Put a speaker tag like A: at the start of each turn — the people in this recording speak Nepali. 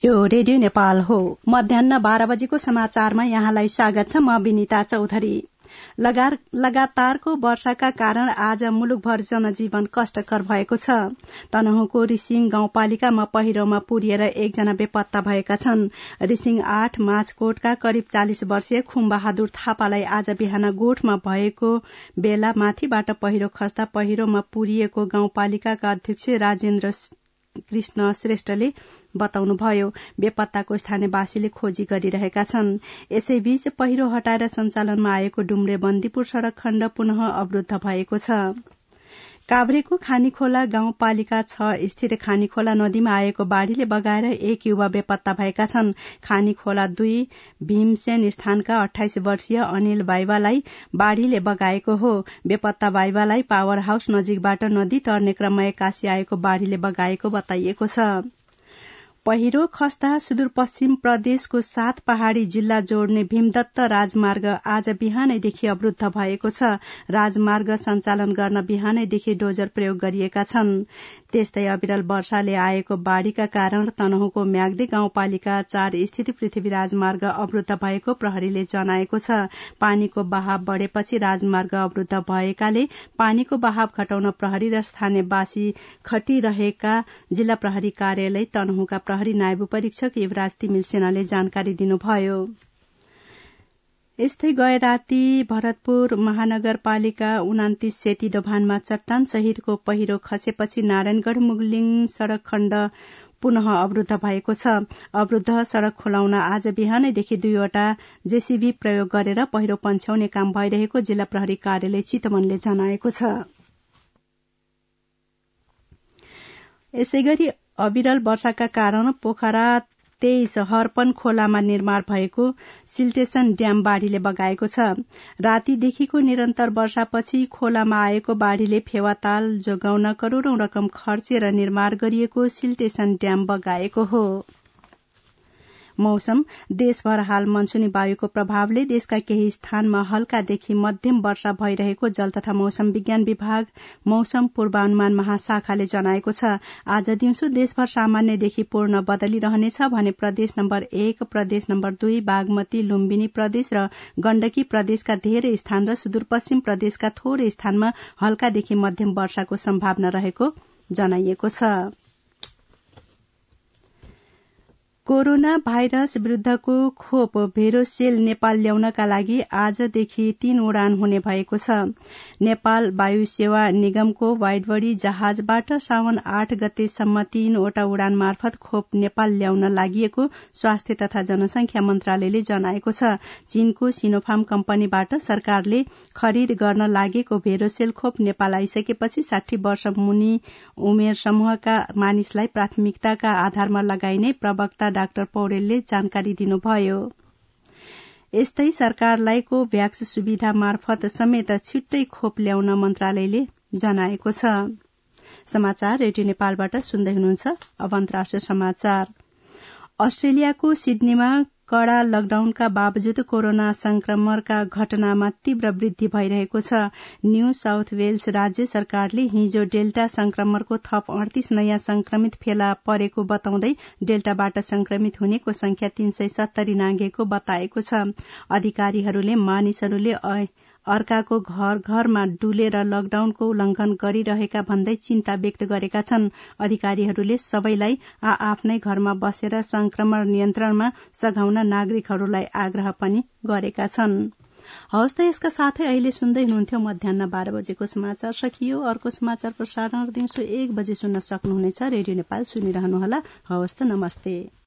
A: यो रेडियो नेपाल हो। मध्याह्न 12 बजेको समाचारमा यहाँलाई स्वागत छ। म विनिता चौधरी। लगातारको वर्षाका कारण आज मुलुकभर जनजीवन कष्टकर भएको छ। तनहुँको रिसिङ गाउँपालिकामा पहिरोमा पुरिएर एकजना बेपत्ता भएका छन्। रिसिङ 8 माझकोटका करिब 40 वर्षीय खुमबहादुर थापालाई आज बिहान गोठमा भएको बेला माथिबाट पहिरो खस्दा पहिरोमा पुरिएको गाउँपालिकाका अध्यक्ष राजेन्द्र कृष्ण श्रेष्ठले बताउनुभयो। बेपत्ताको स्थानीयवासीले खोजी गरिरहेका छन्। यसैबीच पहिरो हटाएर सञ्चालनमा आएको डुम्रे बन्दीपुर सड़क खण्ड पुनः अवरूद्ध भएको छ। काभ्रेको खानीखोला गाउँपालिका 6 स्थित खानीखोला नदीमा आएको बाढ़ीले बगाएर एक युवा बेपत्ता भएका छन्। खानीखोला 2 भीमसेन स्थानका 28 वर्षीय अनिल बाइवालाई बाढ़ीले बगाएको हो। बेपत्ता बाइवालाई पावर हाउस नजिकबाट नदी तर्ने क्रममा एक्कासी आएको बाढ़ीले बगाएको बताइएको छ। पहिरो खस्दा सुदूरपश्चिम प्रदेशको 7 पहाड़ी जिल्ला जोड्ने भीमदत्त राजमार्ग आज बिहानैदेखि अवरूद्ध भएको छ। राजमार्ग सञ्चालन गर्न बिहानैदेखि डोजर प्रयोग गरिएका छन्। त्यस्तै अविरल वर्षाले आएको बाढ़ीका कारण तनहुँको म्याग्दी गाउँपालिका 4 स्थित पृथ्वी राजमार्ग अवरूद्ध भएको प्रहरीले जनाएको छ। पानीको बहाव बढ़ेपछि राजमार्ग अवरूद्ध भएकाले पानीको बहाव घटाउन प्रहरी र स्थानीयवासी खटिरहेका जिल्ला प्रहरी कार्यालय तनहुँका प्रहरी नायब परीक्षक युवराज तिमिल सेनाले जानकारी दिनुभयो। यस्तै गए राती भरतपुर महानगरपालिका 29 सेती दोभानमा चट्टान सहितको पहिरो खसेपछि नारायणगढ़ मुगलिङ सड़क खण्ड पुनः अवरूद्ध भएको छ। अवरूद्ध सड़क खोलाउन आज बिहानैदेखि 2वटा जेसीबी प्रयोग गरेर पहिरो पन्छ्याउने काम भइरहेको जिल्ला प्रहरी कार्यालय चितवनले जनाएको छ। यसैगरी अविरल वर्षाका कारण पोखरा 23 हर्पन खोलामा निर्माण भएको सिल्टेसन ड्याम बाढ़ीले बगाएको छ। रातीदेखिको निरन्तर वर्षापछि खोलामा आएको बाढ़ीले फेवाताल जोगाउन करोड़ौं रकम खर्चेर निर्माण गरिएको सिल्टेसन ड्याम बगाएको हो। मौसम देशभर हाल मनसुनी वायुको प्रभावले देशका केही स्थानमा हल्कादेखि मध्यम वर्षा भइरहेको जल तथा मौसम विज्ञान विभाग मौसम पूर्वानुमान महाशाखाले जनाएको छ। आज दिउँसो देशभर सामान्यदेखि पूर्ण बदली रहनेछ भने प्रदेश नम्बर 1, प्रदेश नम्बर 2, बागमती, लुम्बिनी प्रदेश र गण्डकी प्रदेशका धेरै स्थान र सुदूरपश्चिम प्रदेशका थोरै स्थानमा हल्कादेखि मध्यम वर्षाको सम्भावना रहेको जनाइएको छ। कोरोना भाइरस विरूद्धको खोप भेरोसेल नेपाल ल्याउनका लागि आजदेखि 3 उडान हुने भएको छ। नेपाल वायु सेवा निगमको वाइडबडी जहाजबाट साउन 8 गतेसम्म 3वटा उडान मार्फत खोप नेपाल ल्याउन लागिएको स्वास्थ्य तथा जनसंख्या मन्त्रालयले जनाएको छ। चीनको सिनोफार्म कम्पनीबाट सरकारले खरिद गर्न लागेको भेरोसेल खोप नेपाल आइसकेपछि 60 वर्ष मुनि उमेर समूहका मानिसलाई प्राथमिकताका आधारमा लगाइने प्रवक्ता डाक्टर पौडेलले जानकारी दिनुभयो। यस्तै सरकारलाईको भ्याक्स सुविधा मार्फत समेत छिट्टै खोप ल्याउन मन्त्रालयले जनाएको छ। समाचार रेडियो नेपालबाट सुन्दै हुनुहुन्छ। अब अन्तर्राष्ट्रिय समाचार। अस्ट्रेलियाको सिडनीमा कड़ा लकडाउनका बावजुद कोरोना संक्रमणका घटनामा तीव्र वृद्धि भइरहेको छ। न्यू साउथ वेल्स राज्य सरकारले हिजो डेल्टा संक्रमणको थप 38 नयाँ संक्रमित फेला परेको बताउँदै डेल्टाबाट संक्रमित हुनेको संख्या 370 नाघेको बताएको छ। अधिकारीहरूले मानिसहरूले अर्काको घर घरमा डुलेर लकडाउनको उल्लंघन गरिरहेका भन्दै चिन्ता व्यक्त गरेका छन्। अधिकारीहरूले सबैलाई आफ्नै घरमा बसेर संक्रमण नियन्त्रणमा सघाउन नागरिकहरूलाई आग्रह पनि गरेका छन्। हवस् त यसका साथै अहिले सुन्दै हुनुहुन्थ्यो मध्याह्न 12 बजेको समाचार सकियो। अर्को समाचार प्रसारण दिउँसो 1 बजे सुन्न सक्नुहुनेछ। रेडियो नेपाल सुनिरहनुहोला। हवस् त नमस्ते।